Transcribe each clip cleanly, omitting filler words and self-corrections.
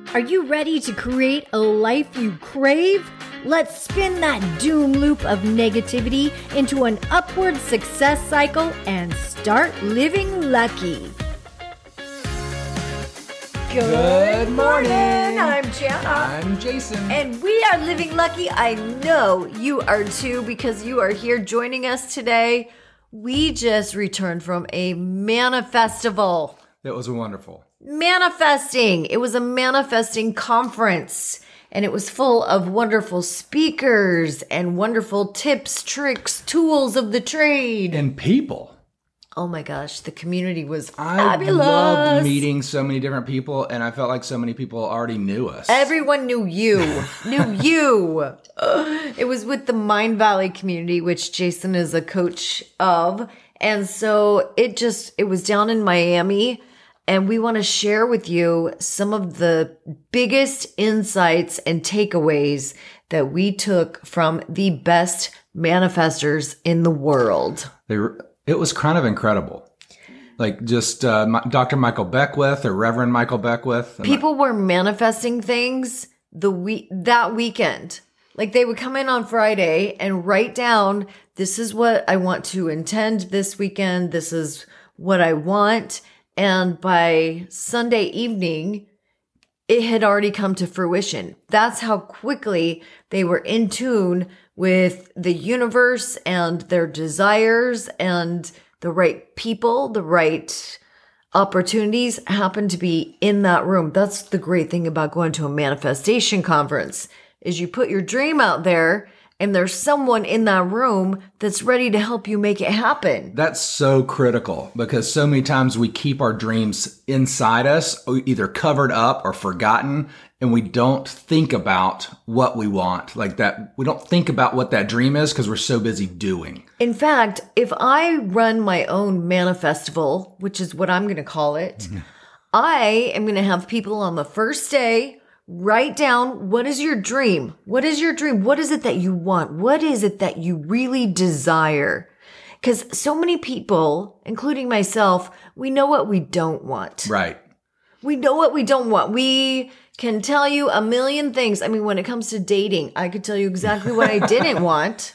Are you ready to create a life you crave? Let's spin that doom loop of negativity into an upward success cycle and start living lucky. Good morning. I'm Jana. I'm Jason. And we are living lucky. I know you are too, because you are here joining us today. We just returned from a manifestival. It was wonderful. Manifesting. It was a manifesting conference, and it was full of wonderful speakers and wonderful tips, tricks, tools of the trade. And people. Oh my gosh, the community was fabulous. I loved meeting so many different people, and I felt like so many people already knew us. Everyone knew you. Knew you. It was with the Mind Valley community, which Jason is a coach of. And so it was down in Miami. And we want to share with you some of the biggest insights and takeaways that we took from the best manifestors in the world. It was kind of incredible. Like just Dr. Michael Beckwith or Reverend Michael Beckwith. People were manifesting things that weekend. Like they would come in on Friday and write down, this is what I want to intend this weekend. This is what I want. And by Sunday evening, it had already come to fruition. That's how quickly they were in tune with the universe and their desires, and the right people, the right opportunities happened to be in that room. That's the great thing about going to a manifestation conference, is you put your dream out there and there's someone in that room that's ready to help you make it happen. That's so critical, because so many times we keep our dreams inside us, either covered up or forgotten, and we don't think about what we want. Like that, we don't think about what that dream is because we're so busy doing. In fact, if I run my own manifestival, which is what I'm going to call it, I am going to have people on the first day write down, what is your dream? What is your dream? What is it that you want? What is it that you really desire? Because so many people, including myself, we know what we don't want. Right. We know what we don't want. We can tell you a million things. I mean, when it comes to dating, I could tell you exactly what I didn't want.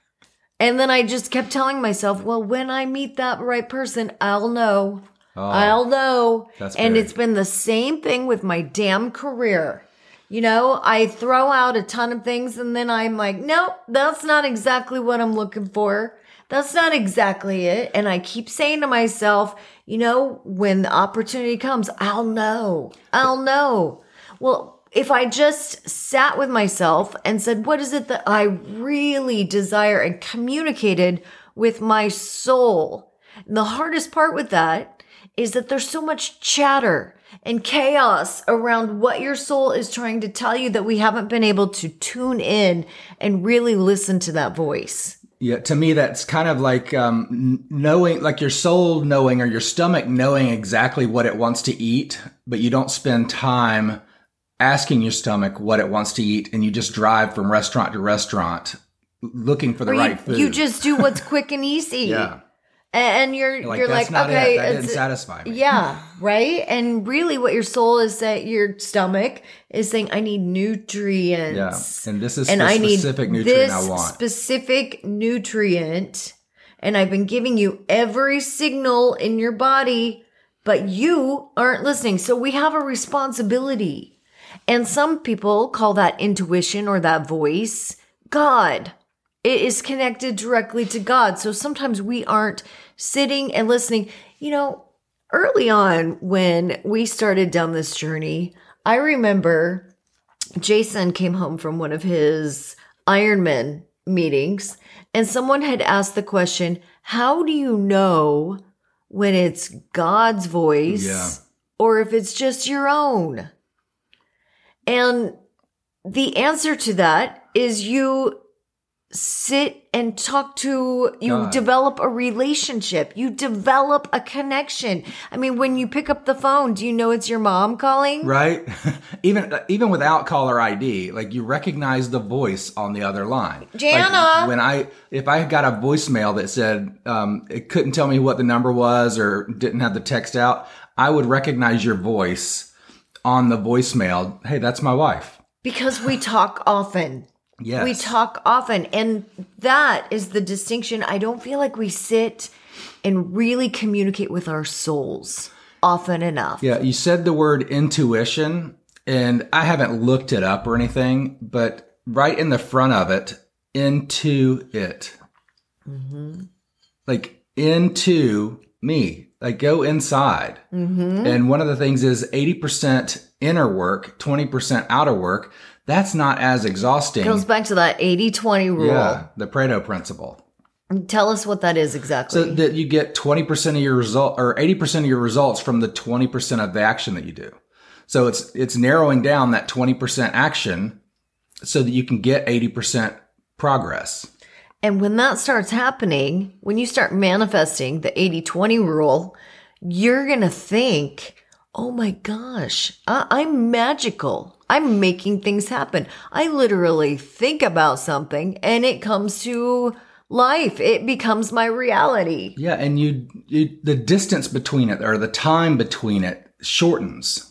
And then I just kept telling myself, well, when I meet that right person, I'll know. I'll know. And it's been the same thing with my damn career. You know, I throw out a ton of things and then I'm like, nope, that's not exactly what I'm looking for. That's not exactly it. And I keep saying to myself, you know, when the opportunity comes, I'll know. I'll know. Well, if I just sat with myself and said, what is it that I really desire, and communicated with my soul? And the hardest part with that is that there's so much chatter and chaos around what your soul is trying to tell you that we haven't been able to tune in and really listen to that voice. Yeah, to me, that's kind of like knowing, like your soul knowing, or your stomach knowing exactly what it wants to eat, but you don't spend time asking your stomach what it wants to eat, and you just drive from restaurant to restaurant looking for the right food. You just do what's quick and easy. Yeah. And you're like, okay, that didn't satisfy me. Yeah, right. And really, what your soul is saying, your stomach is saying, I need nutrients. Yeah, and this is the specific nutrient I want. Specific nutrient, and I've been giving you every signal in your body, but you aren't listening. So we have a responsibility, and some people call that intuition, or that voice, God. It is connected directly to God. So sometimes we aren't sitting and listening. You know, early on when we started down this journey, I remember Jason came home from one of his Ironman meetings, and someone had asked the question, how do you know when it's God's voice or if it's just your own? And the answer to that is you sit and talk to, you God. Develop a relationship. You develop a connection. I mean, when you pick up the phone, do you know it's your mom calling? Right. Even without caller ID, like you recognize the voice on the other line. Jana. Like if I got a voicemail that said, it couldn't tell me what the number was or didn't have the text out, I would recognize your voice on the voicemail, hey, that's my wife. Because we talk often. Yes. We talk often. And that is the distinction. I don't feel like we sit and really communicate with our souls often enough. Yeah, you said the word intuition, and I haven't looked it up or anything, but right in the front of it, into it. Mm-hmm. Like into me, like go inside. Mm-hmm. And one of the things is 80% inner work, 20% outer work. That's not as exhausting. It goes back to that 80-20 rule. Yeah, the Pareto principle. Tell us what that is exactly. So that you get 20% of your result or 80% of your results from the 20% of the action that you do. So it's narrowing down that 20% action so that you can get 80% progress. And when that starts happening, when you start manifesting the 80-20 rule, you're going to think, oh my gosh, I'm magical. I'm making things happen. I literally think about something and it comes to life. It becomes my reality. Yeah. And you the distance between it or the time between it shortens.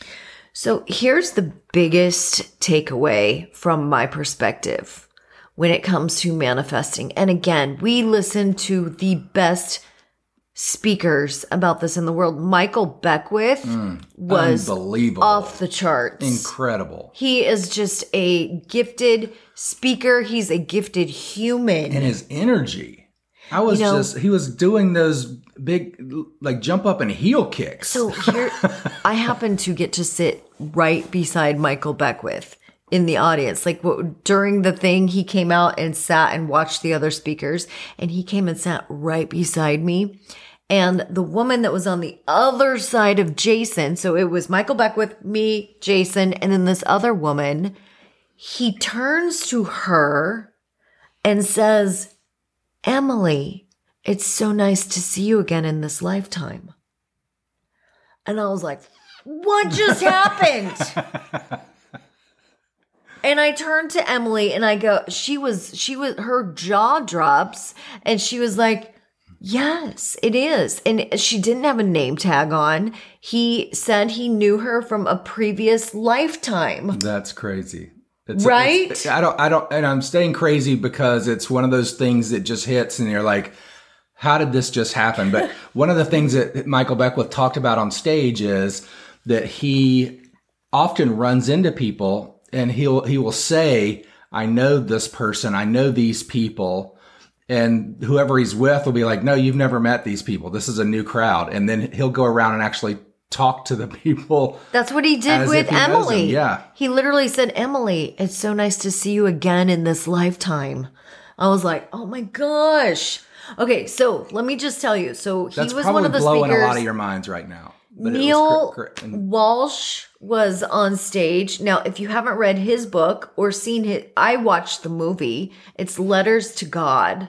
So here's the biggest takeaway from my perspective when it comes to manifesting. And again, we listen to the best speakers about this in the world. Michael Beckwith was unbelievable, off the charts. Incredible. He is just a gifted speaker. He's a gifted human. And his energy. He was doing those big, like jump up and heel kicks. So here, I happen to get to sit right beside Michael Beckwith in the audience. Like during the thing, he came out and sat and watched the other speakers, and he came and sat right beside me. And the woman that was on the other side of Jason, so it was Michael Beckwith, me, Jason, and then this other woman, he turns to her and says, Emily, it's so nice to see you again in this lifetime. And I was like, what just happened? And I turned to Emily and I go, her jaw drops and she was like, yes, it is. And she didn't have a name tag on. He said he knew her from a previous lifetime. That's crazy. Right? And I'm staying crazy because it's one of those things that just hits and you're like, how did this just happen? But one of the things that Michael Beckwith talked about on stage is that he often runs into people and he will say, I know this person, I know these people. And whoever he's with will be like, no, you've never met these people. This is a new crowd. And then he'll go around and actually talk to the people. That's what he did with Emily. Yeah. He literally said, Emily, it's so nice to see you again in this lifetime. I was like, oh my gosh. Okay, so let me just tell you. So he That's was probably one of the blowing speakers. a lot of your minds right now. But Neil Walsh was on stage. Now, if you haven't read his book or seen it, I watched the movie. It's Letters to God.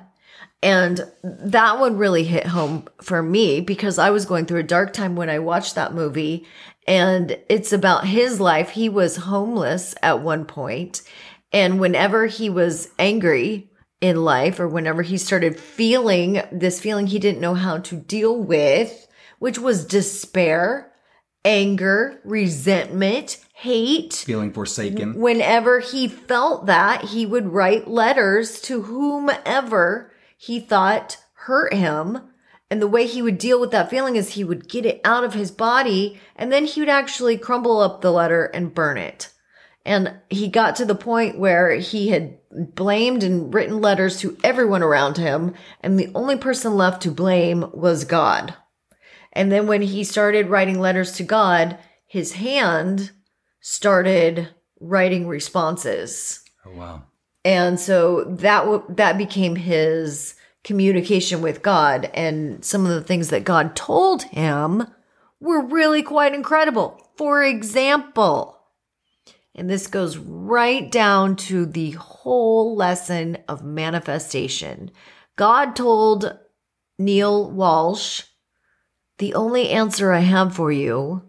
And that one really hit home for me because I was going through a dark time when I watched that movie. And it's about his life. He was homeless at one point. And whenever he was angry in life or whenever he started feeling this feeling he didn't know how to deal with, which was despair, anger, resentment, hate. Feeling forsaken. Whenever he felt that, he would write letters to whomever he thought hurt him. And the way he would deal with that feeling is he would get it out of his body and then he would actually crumble up the letter and burn it. And he got to the point where he had blamed and written letters to everyone around him. And the only person left to blame was God. And then when he started writing letters to God, his hand started writing responses. Oh, wow. And so that became his communication with God. And some of the things that God told him were really quite incredible. For example, and this goes right down to the whole lesson of manifestation. God told Neil Walsh, the only answer I have for you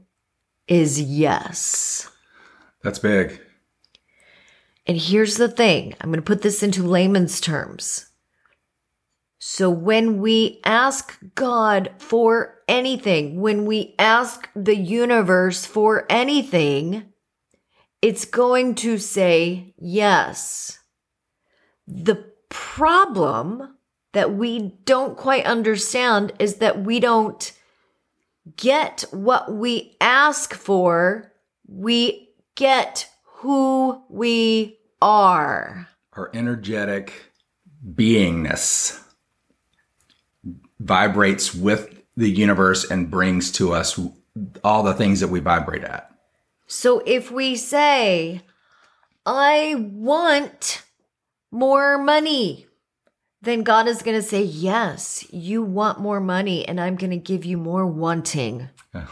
is yes. That's big. And here's the thing. I'm going to put this into layman's terms. So when we ask God for anything, when we ask the universe for anything, it's going to say yes. The problem that we don't quite understand is that we don't get what we ask for. We get who we are. Our energetic beingness vibrates with the universe and brings to us all the things that we vibrate at. So if we say, I want more money, then God is going to say, yes, you want more money, and I'm going to give you more wanting.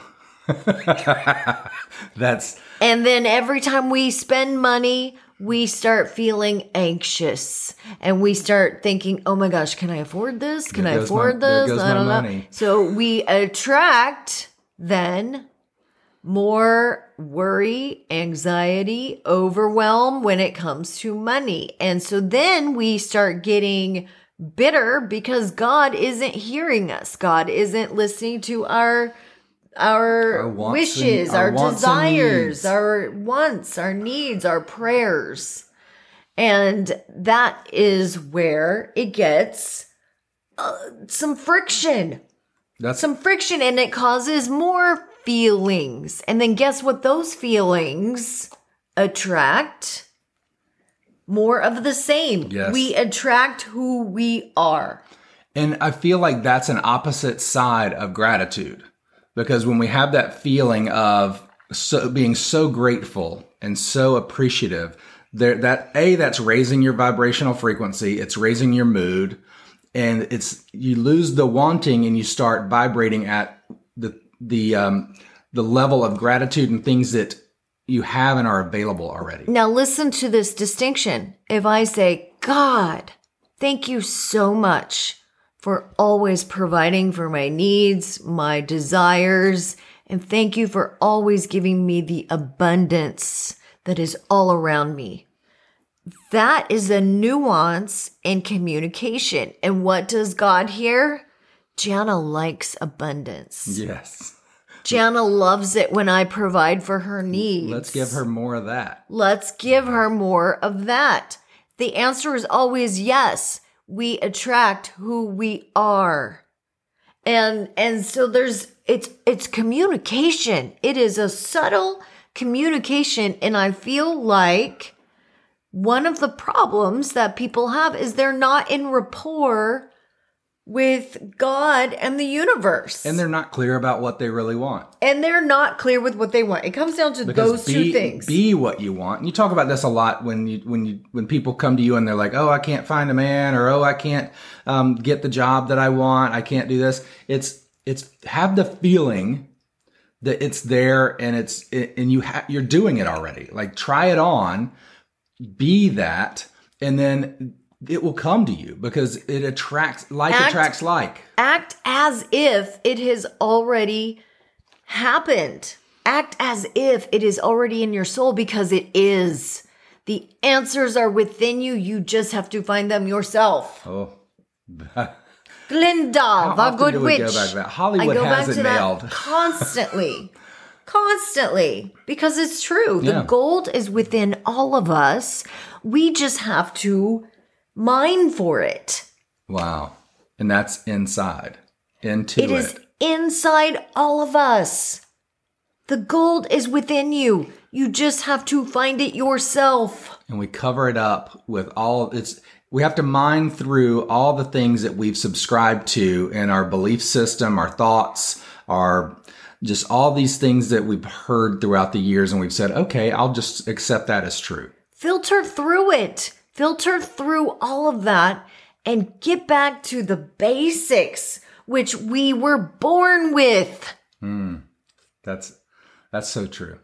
And then every time we spend money, we start feeling anxious and we start thinking, oh my gosh, can I afford this? Can I afford this? There goes my money. So we attract then more worry, anxiety, overwhelm when it comes to money. And so then we start getting bitter because God isn't hearing us. God isn't listening to our wishes, our desires, our wants, our needs, our prayers. And that is where it gets some friction. Some friction, and it causes more feelings. And then guess what? Those feelings attract more of the same. Yes. We attract who we are. And I feel like that's an opposite side of gratitude. Because when we have that feeling of being so grateful and so appreciative, that's raising your vibrational frequency. It's raising your mood, and you lose the wanting and you start vibrating at the level of gratitude and things that you have and are available already. Now listen to this distinction. If I say, God, thank you so much for always providing for my needs, my desires, and thank you for always giving me the abundance that is all around me. That is a nuance in communication. And what does God hear? Jana likes abundance. Yes. Jana loves it when I provide for her needs. Let's give her more of that. Let's give her more of that. The answer is always yes. We attract who we are. And so it's communication. It is a subtle communication. And I feel like one of the problems that people have is they're not in rapport with God and the universe. And they're not clear about what they really want. And they're not clear with what they want. It comes down to those two things. Be what you want. And you talk about this a lot when people come to you and they're like, oh, I can't find a man, or oh, I can't get the job that I want. I can't do this. It's have the feeling that it's there and you're doing it already. Like, try it on, be that, and then it will come to you because it attracts like. Act as if it has already happened. Act as if it is already in your soul, because it is. The answers are within you. You just have to find them yourself. Oh. Glinda, the good witch. Go back to that? Hollywood has it nailed. Constantly. Because it's true. Yeah. The gold is within all of us. We just have to mine for it. Wow. And that's inside. It is inside all of us. The gold is within you. You just have to find it yourself. And we cover it up with we have to mine through all the things that we've subscribed to in our belief system, our thoughts, just all these things that we've heard throughout the years. And we've said, okay, I'll just accept that as true. Filter through it. Filter through all of that and get back to the basics, which we were born with. That's so true.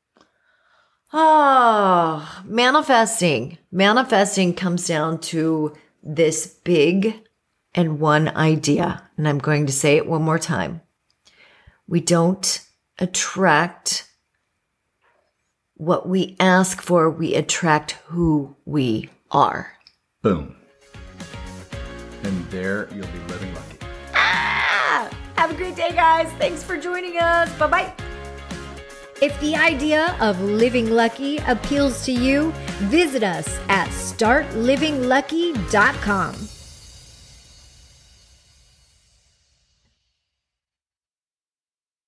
Manifesting. Manifesting comes down to this big and one idea. And I'm going to say it one more time. We don't attract what we ask for. We attract who we are. Boom. And there you'll be living lucky. Have a great day, guys. Thanks for joining us. Bye-bye. If the idea of living lucky appeals to you, visit us at startlivinglucky.com.